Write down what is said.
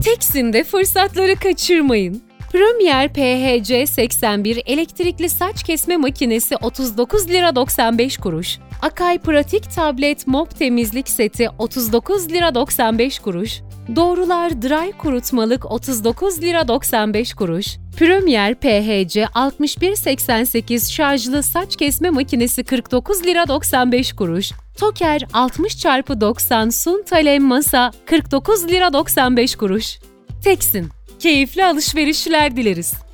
Teksin'de fırsatları kaçırmayın. Premier PHC 81 elektrikli saç kesme makinesi 39 lira 95 kuruş. Akai Pratik tablet mop temizlik seti 39 lira 95 kuruş. Doğrular dry kurutmalık 39 lira 95 kuruş. Premier PHC 6188 şarjlı saç kesme makinesi 49 lira 95 kuruş. Toker 60x90 Suntalem masa 49 lira 95 kuruş. Teksin. Keyifli alışverişler dileriz.